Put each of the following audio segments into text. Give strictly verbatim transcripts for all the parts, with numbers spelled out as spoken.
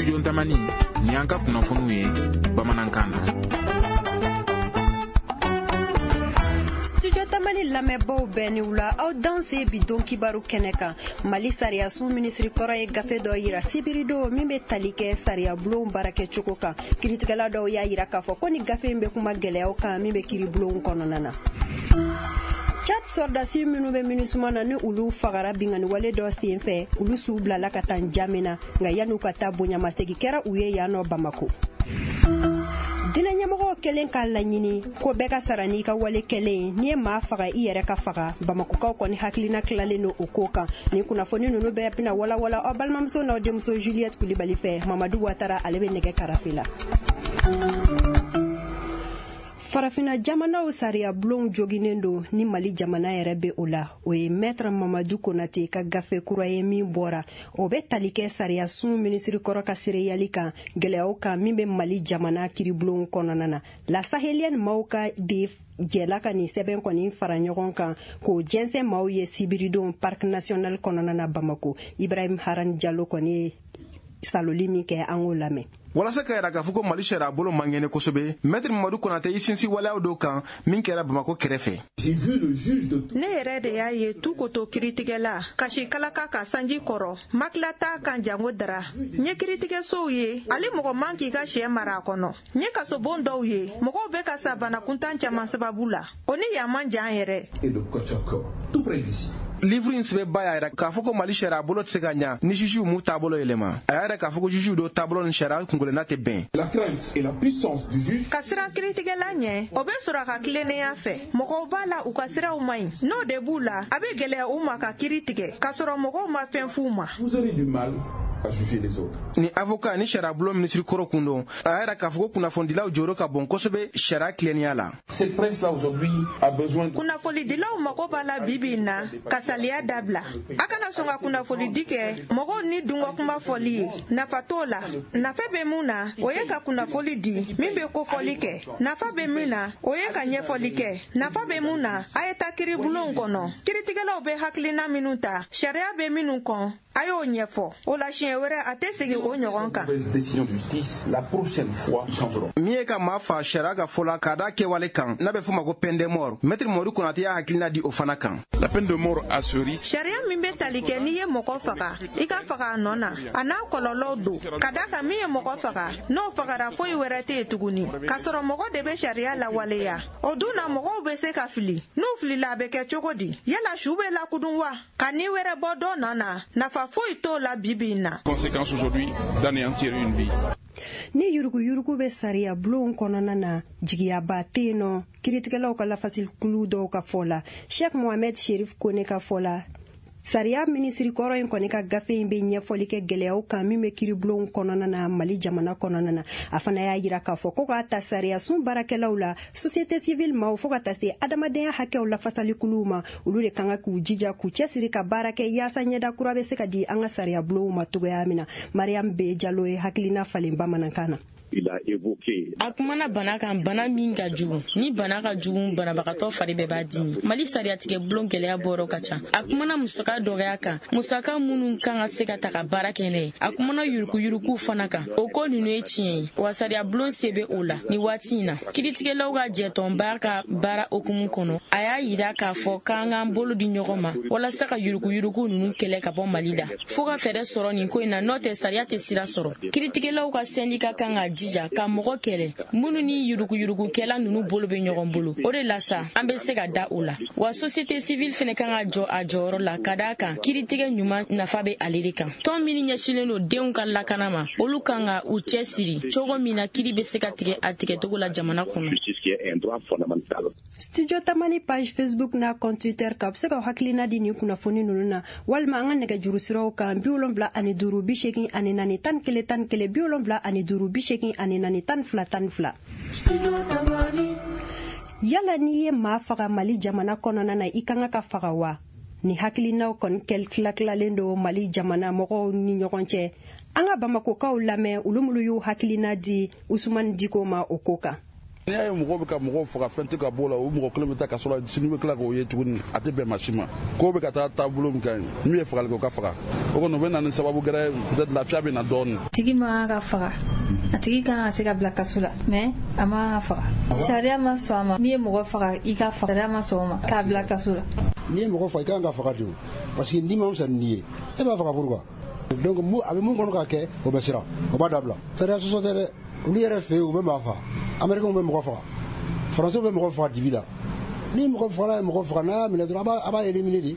Studio Tamani ni an ka kunnafoniw ye bamanankan na. Studio Tamani lamɛnbaaw bɛɛ ni wula aw danse bidon kibaru kɛnɛ kan. Mali sariya sun ministri kɔrɔ ye gafe dɔ yira sibirido min bɛ tali kɛ sariya bulon baarakɛcogo kan. Kiritigɛla dɔw y'a yira k'a fɔ ko ni gafe in bɛ kuma gɛlɛyaw kan min bɛ kiri bulon kɔnɔna na. Chat sordasi minnu bɛ minisuma na ni olu fagara bingani wale dɔ sen fɛ olu su bilala ka taa Njamena nka yan'u ka taa bonyamasegi kɛra u ye yanɔ Bamako. Dinɛ ɲɛmɔgɔw kelen k'a laɲini ko bɛɛ ka sara n'i ka wale kɛlen n'i ye maa faga i yɛrɛ ka faga Bamakokaw kɔni hakilina tilalen don o ko kan ni kunnafoni ninnu bɛɛ bɛna walawala aw balimamuso n'aw denmuso Juliette Kulibali fɛ Mamadu Watara ale bɛ nɛgɛ karafe la. Farafina jamanaw sariya bulon joginen don ni Mali jamana yɛrɛ bɛ o la o ye Maître Mamadou Konate ka gafe kura ye min bɔra o bɛ tali kɛ sariya sun ministri kɔrɔ ka seereyali kan gɛlɛyaw kan min bɛ Mali jamana kiribulon kɔnɔna na La Sahelienne maaw ka de jɛla ka nin sɛbɛn kɔni fara ɲɔgɔn kan k'o jɛnsɛn maaw ye sibiridon Parc National kɔnɔna na Bamako. Ibrahim Haran Diallo kɔni ye saloli min kɛ an k'o lamɛn. Walasa ka yira k'a fɔ ko Mali sariya bolo man kɛnɛ kosɛbɛ Maître Mamadou Konate i sinsin waleyaw dɔw kan min kɛra Bamako kɛrɛfɛ. Ne yɛrɛ de y'a ye tu koto kiritigɛla kasi kalaka ka sanji kɔrɔ makilata kan jango dara n ye kiritigɛsow ye ale mɔgɔ man k'i ka sɛ mara a kɔnɔ n ye kasobon dɔw ye mɔgɔw bɛ ka sa bana kuntan caman sababu la o ni yan man jan yɛrɛ. Livre in sɛbɛn ba y'a yira k'a fɔ ko Mali sariya bolo tɛ se ka ɲa ni juges m'u taabolo yɛlɛma a y'a yira k'a fɔ ko juges dɔw taabolo ni sariya kunkolonna tɛ bɛn. Ka siran kiritigɛla ɲɛ o bɛ sɔrɔ a ka tilennenya fɛ mɔgɔw b'a la u ka siraw man ɲi n'o de b'u la a bɛ gɛlɛya u ma ka kiri tigɛ k'a sɔrɔ mɔgɔw ma fɛn f'u ma. Ni avocat ni sariya bulon ministri kɔrɔ kun don a y'a yira k'a fɔ ko kunnafonidilaw jɔyɔrɔ ka bon kosɛbɛ sariya tilennenya la. Kunnafonidilaw mago b'a la bi bi in na ka saliya dabila a kana sɔn ka kunnafonidi kɛ mɔgɔw ni dungɔ kuma fɔli ye nafa t'o la nafa bɛ mun na o ye ka kunnafoli di min bɛ kofɔli kɛ nafa bɛ min na o ye ka ɲɛfɔli kɛ nafa bɛ mun na a ye taa kiribulon kɔnɔ kiritigɛlaw bɛ hakilina minnu ta sariya bɛ minnu kɔn a y'o ɲɛfɔ o la siɲɛ wɛrɛ a tɛ segin o ɲɔgɔn kan. Min ye ka maa fa sariya ka fɔ la k'a da kɛwale kan n'a bɛ fɔ ma ko peine de mort Maître Mamadou Konate y'a hakilina di o fana kan. La peine de mort a seri. Sariya min bɛ tali kɛ n'i ye mɔgɔ faga i ka faga a nɔ na a n'a kɔlɔlɔw don ka da kan min ye mɔgɔ faga n'o fagara foyi wɛrɛ tɛ yen tuguni k'a sɔrɔ mɔgɔ de bɛ sariya lawaleya o dun na mɔgɔw bɛ se ka fili n'u filila a bɛ kɛ cogo di yala su bɛ lakudun wa ka ni wɛrɛ bɔ dɔ nɔ na nafa foyi t'o la bibi in na. Conséquence aujourd'hui d'anéantir une vie. Ni yurugu yurugu bɛ sariya bulon kɔnɔna na jigiyaba tɛ yen nɔ kiritigɛlaw ka lafasalikulu dɔw ka fɔ la Sheikh Mohamed Sherif Kone ka fɔ la sariya ministri kɔrɔ in kɔni ka gafe in bɛ ɲɛfɔli kɛ gɛlɛyaw kan min bɛ kiribulon kɔnɔna na Mali jamana kɔnɔna na a fana y'a yira k'a fɔ ko k'a ta sariya sun baarakɛlaw la société civile maaw fo ka taa se adamadenya hakɛw lafasalikuluw ma olu de kan ka k'u jija k'u cɛsiri ka baara kɛ yaasa ɲɛda kura bɛ se ka di an ka sariya bulonw ma cogoya min na Mariam B Diallo ye hakilina falen bamanankan na. A kumana bana kan bana min ka jugu ni bana ka jugu banabagatɔ fari bɛɛ b'a dimi Mali sariyatigɛ bulon gɛlɛya bɔrɔ ka ca a kumana musaka dɔgɔya kan musaka minnu kan ka se ka ta ka baara kɛ n'a ye a kumana yuruku yuruku fana kan o ko ninnu ye tiɲɛ ye wa sariya bulon se bɛ o la ni waati in na kiritigɛlaw ka jɛtɔnba ka baara okumu kɔnɔ a y'a yira k'a fɔ k'an k'an bolo di ɲɔgɔn ma walasa ka yuruku yuruku ninnu kɛlɛ ka bɔ Mali la fo ka fɛɛrɛ sɔrɔ nin ko in na n'o tɛ sariya tɛ sira sɔrɔ kiritigɛlaw ka syndicat kan ka jija ka mɔgɔ kɛlɛ minnu ni yuruku yuruku kɛla ninnu bolo bɛ ɲɔgɔn bolo o de la sa an bɛ se ka da o la wa société civile fɛnɛ kan ka jɔ a jɔyɔrɔ la ka d'a kan kiritigɛ ɲuman nafa bɛ ale de kan tɔn minnu ɲɛsinnen don denw ka lakana ma olu kan ka u cɛ siri cogo min na kiri bɛ se ka tigɛ a tigɛcogo la jamana kɔnɔ. Studio Tamani page Facebook n'a compte Twitter ka bɛ se ka hakilina di nin kunnafoni ninnu na walima an ka nɛgɛjuru siraw kan bi wolonwula ani duuru bi seegin ani naani tan kelen tan kelen bi wolonwula ani duuru bi seegin ani naani tan fila tan fila. Yala n'i ye maa faga Mali jamana kɔnɔna na i kan ka faga wa ni hakilinaw kɔni tilalen don Mali jamana mɔgɔw ni ɲɔgɔn cɛ an ka Bamakokaw lamɛn olu minnu y'u hakilina di Usumani Diko ma o ko kan. Ni ay mɔgɔ bɛ ka mɔgɔ faga fɛn tɛ ka bɔ la o mɔgɔ kelen bɛ taa ka sɔrɔ sini bɛ tila k'o ye tuguni a tɛ bɛn maa si ma ko bɛ ka taa taabolo min ka ɲi min ye fagali kɛ o ka faga o kɔni o bɛ na ni sababu gɛrɛ peut-être lafiya bɛ na dɔɔnin. Tigi ma ka faga a tigi kan ka se ka bila kaso la mais a ma faga sariya ma sɔn a ma n'i ye mɔgɔ faga i ka faga sariya ma sɔn o ma k'a bila kaso la. N'i ye mɔgɔ faga i kan ka faga de o parce que n'i ma fisa n'i ye e b'a faga pourquoi donc a bɛ mun kɔnɔ ka kɛ o bɛ siran o b'a dabila sariya sɔsɔ tɛ dɛ olu yɛrɛ fɛ yen u bɛ maa faga américains bɛ mɔgɔ faga français bɛ mɔgɔ faga dibi la ni mɔgɔ fagala ye mɔgɔ faga n'a y'a minɛ dɔrɔn a b'a éliminer de.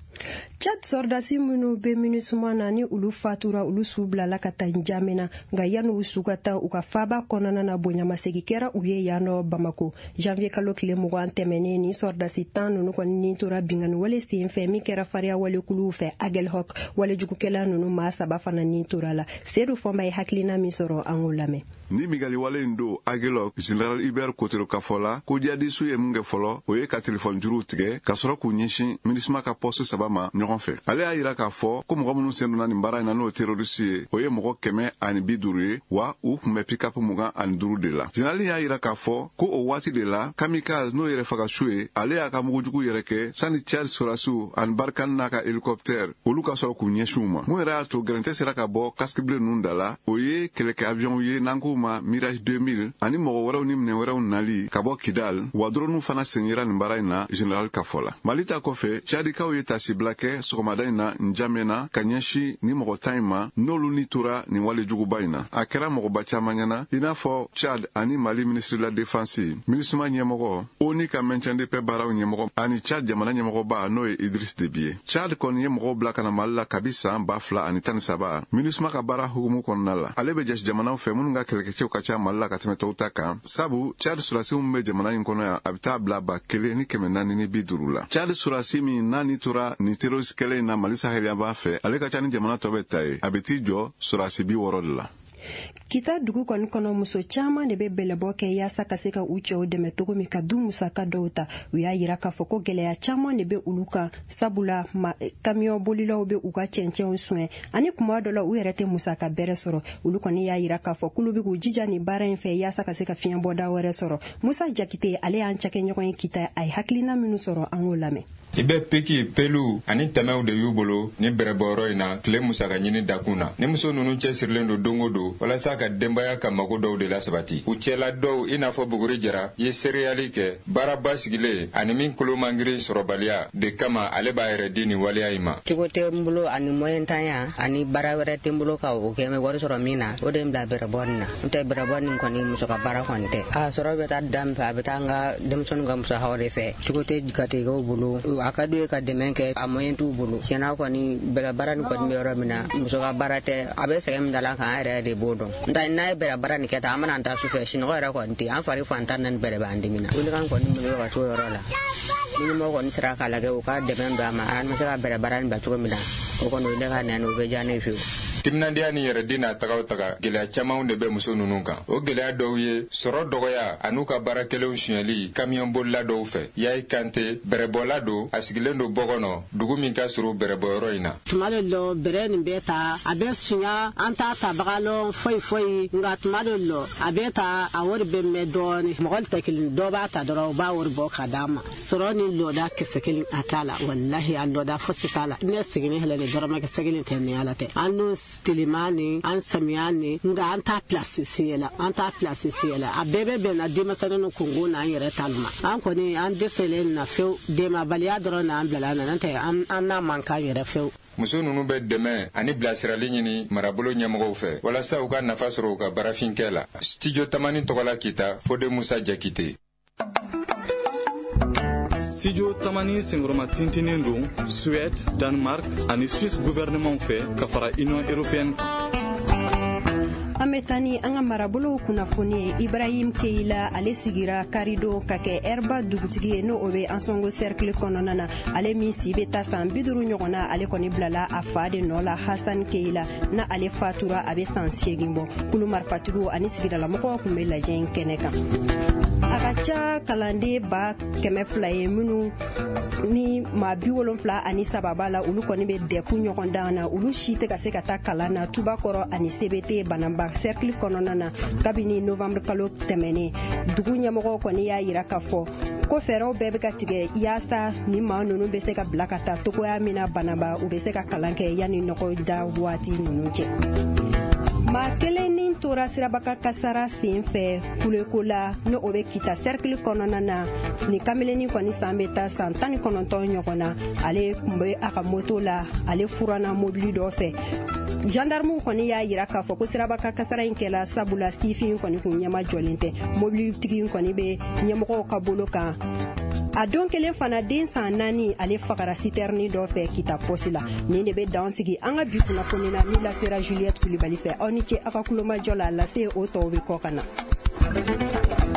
Chad sordasi minnu be MINUSMA na ni ulu fatura ulu su bilala ka taa Njamena nka yanni u su ka taa u ka faaba kɔnɔna na bonyamasegi kɛra u ye yan nɔ Bamako janvier kalo tile mugan tɛmɛnen ni sordasi tan ninnu kɔni ni tora bingani wale sen fɛ min kɛra fariya walekuluw fɛ Agelhok walejugukɛla ninnu maa saba fana ni tora la Seydou Fɔnba ye hakilina min sɔrɔ an k'o lamɛn. Ni migali wale ndo Agelhok General Hubert Kotero ka fɔla ko jihadistu ye mun kɛ fɔlɔ o ye ka telefɔni juruw tigɛ ka sɔrɔ k'u ɲɛsin MINUSMA ka poste saba ma ɲɔgɔn fɛ. Ale y'a yira k'a fɔ ko mɔgɔ minnu sen donna nin baara in na n'o terroriste ye o ye mɔgɔ kɛmɛ ani bi duuru ye wa u kun bɛ pick-up mugan ani duuru de la. General y'a yira k'a fɔ ko o waati de la kamikaze n'o yɛrɛ faga su ye ale y'a ka mugujugu yɛrɛ kɛ sani Tchad sɔrasiw ani Barkhane n'a ka hélicoptère olu ka sɔrɔ k'u ɲɛsin u ma. Mun yɛrɛ y'a to gɛrɛntɛ sera ka bɔ casque bleu ninnu da la o ye kɛlɛkɛ avion ye n'an k'o ma Mirage deux mille ani mɔgɔ wɛrɛw ni minɛ wɛrɛw nali ka bɔ Kidal wa drone fana senyera nin baara in na General ka fɔ la. Mali ta kɔfɛ Tchadikaw ye tasibila kɛ sɔgɔmada in na Njamena ka ɲɛsin ni mɔgɔ tan in ma n'olu ni tora nin walejuguba in na. A kɛra mɔgɔba caman ɲɛna i n'a fɔ Tchad ani Mali ministre de la défense MINUSMA ɲɛmɔgɔ O N U ka maintien de paix baaraw ɲɛmɔgɔ ani Tchad jamana ɲɛmɔgɔba n'o ye Idriss Déby ye. Tchad kɔni ye mɔgɔw bila ka na Mali la kabi san ba fila ani tan ni saba MINUSMA ka baara hukumu kɔnɔna la. Ale bɛ jasi jamanaw fɛ minnu ka kɛlɛkɛcɛw ka ca Mali la ka tɛmɛ tɔw ta kan sabu Tchad surasi min bɛ jamana in kɔnɔ yan a bɛ taa bila ba kelen ni kɛmɛ naani ni bi duuru la. Tchad surasi min n'a ni tora ni terroriste kɛlɛ in na Mali saheliya b'a fɛ ale ka ca ni jamana tɔ bɛ ta ye a bɛ t'i jɔ surasi bi wɔɔrɔ de la. Kita dugu kɔni kɔnɔ muso caman de bɛ bɛlɛbɔ kɛ yaasa ka se ka u cɛw dɛmɛ cogo min ka du musaka dɔw ta u y'a yira k'a fɔ ko gɛlɛya caman de bɛ olu kan sabula kamiyon bolilaw bɛ u ka cɛncɛnw suɲɛ ani kuma dɔ la u yɛrɛ tɛ musaka bɛrɛ sɔrɔ olu kɔni y'a yira k'a fɔ k'olu bɛ k'u jija nin baara in fɛ yaasa ka se ka fiɲɛ bɔda wɛrɛ sɔrɔ. Musa Jakite ale y'an cakɛɲɔgɔn ye Kita a ye hakilina minnu sɔrɔ an k'o lamɛn. I bɛ peki pelu ani tɛmɛw de y'u bolo ni bɛrɛbɔyɔrɔ in na tile musaka ɲini dakun na ni muso ninnu cɛsirilen don don o don walasa ka denbaya ka mago dɔw de lasabati u cɛla dɔw i n'a fɔ buguri jara ye sereyali kɛ baaraba sigilen ani min kolo mangiri sɔrɔbaliya de kama ale b'a yɛrɛ di nin waleya in ma. Cogo tɛ n bolo ani moyen tanya ani baara wɛrɛ tɛ n bolo ka o kɛ n bɛ wari sɔrɔ min na o de ye n bila bɛrɛbɔ nin na n tɛ bɛrɛbɔ nin kɔni muso ka baara kɔni tɛ a sɔrɔ bɛ taa dan fɛ a bɛ taa n ka denmisɛnninw ka musakaw de fɛ cogo tɛ gatigɛw bolo a ka d'u ye ka dɛmɛ kɛ a moyen t'u bolo tiɲɛna kɔni bɛrɛ baara nin kɔni bɛ yɔrɔ min na muso ka baara tɛ a bɛ sɛgɛn min da la kan an yɛrɛ de b'o dɔn n ta n'a ye bɛrɛ baara nin kɛ tan an mana ta sufɛ sinɔgɔ yɛrɛ kɔni tɛ an fari fantan naani bɛrɛ b'an dimi na welekan kɔni bɛ ka t'o yɔrɔ la ni ɲɛmɔgɔ kɔni sera k'a lajɛ u ka dɛmɛ don a ma an bɛ se ka bɛrɛ baara nin bɛ cogo min na o kɔni o ye ne ka nɛni o bɛ diya ne ye fiyewu. Timinandiya ni yɛrɛ di n'a tagaw taga gɛlɛya camanw de bɛ muso ninnu kan o gɛlɛya dɔw ye sɔrɔ dɔgɔya an'u ka baarakɛlenw sonyɛli kamiyon bolila dɔw fɛ Yayi Kante bɛrɛbɔla don a sigilen don bɔgɔnɔ dugu min ka surun bɛrɛbɔyɔrɔ in na. Tuma dɔ la bɛrɛ nin bɛ ta a bɛ sunya an t'a tabaga lɔn foyi foyi nka tuma dɔ la a bɛ ta a wari bɛ mɛn dɔɔnin mɔgɔ tɛ kelen dɔw b'a ta dɔrɔn u b'a wari bɔ ka d'a ma sɔrɔ ni lɔda kisɛ kelen a t'a la walahi a lɔda fosi t'a la ne seginne hɛlɛ de dɔrɔmɛ kisɛ kelen tɛ ni ala tɛ an n'o tilemani an samiya ni nga an t'a place siyɛla an t'a place siyɛla a bɛɛ bɛ bɛnna denmisɛnninw kungo n'an yɛrɛ ta ma an kɔni an dɛsɛlen na fewu denmabaliya dɔrɔn n'an bilala na n'o tɛ an n'a man kan yɛrɛ fewu. Muso ninnu bɛ dɛmɛ ani bilasirali ɲini marabolo ɲɛmɔgɔw fɛ walasa u ka nafa sɔrɔ u ka baarafinkɛ la. Studio Tamani tɔgɔla Kita Fode Musa Jakite. Studio Tamani senkɔrɔma tintinin don Suède, Danemark ani Suisse gouvernement fɛ ka fara Union européenne kan. An bɛ taa ni an ka marabolow kunnafoni ye Ibrahim Keila ale sigira Karido ka kɛ Herba dugutigi ye n'o o bɛ Ansongo cercle kɔnɔna na ale min si bɛ taa san bi duuru ɲɔgɔn na ale kɔni bilala a fa de nɔ la Hassan Keila na ale fatura a bɛ san seegin bɔ kulu marifatigiw ani sigidalamɔgɔw tun bɛ lajɛ in kɛnɛ kan. A ka ca kalanden ba kɛmɛ fila ye minnu ni ni maa bi wolonfila ani sababa la olu kɔni bɛ dɛfu ɲɔgɔn dan na olu si tɛ ka se ka taa kalan na tuba kɔrɔ ani sebete bananba cercle kɔnɔna na kabini novembre kalo tɛmɛnen dugu ɲɛmɔgɔw kɔni y'a yira k'a fɔ ko fɛɛrɛw bɛɛ bɛ ka tigɛ yaasa ni maa ninnu bɛ se ka bila ka taa togoya min na banaba u bɛ se ka kalan kɛ yanni nɔgɔ da waati ninnu cɛ. maa kelen nin tora sirabaka kasara sen fɛ kuleko la ni o bɛ kita cercle kɔnɔna na ni kameleni kɔni san bɛ taa san tan ni kɔnɔntɔn ɲɔgɔn na ale tun bɛ a ka moto la ale furanna mobili dɔ fɛ. gendarmew kɔni y'a yira k'a fɔ ko sirabaka kasara in kɛla sabula sifin kɔni kun ɲɛma jɔlen tɛ mobilitigi kɔni bɛ ɲɛmɔgɔw ka bolo kan. a don kelen fana den san naani ale fagara siterni dɔ fɛ kita posi la nin de bɛ dan sigi an ka bi kunnafoni na min lasera Juliette Kulibali fɛ aw ni ce aw ka kulomajɔ la lase o tɔw bɛ kɔ ka na.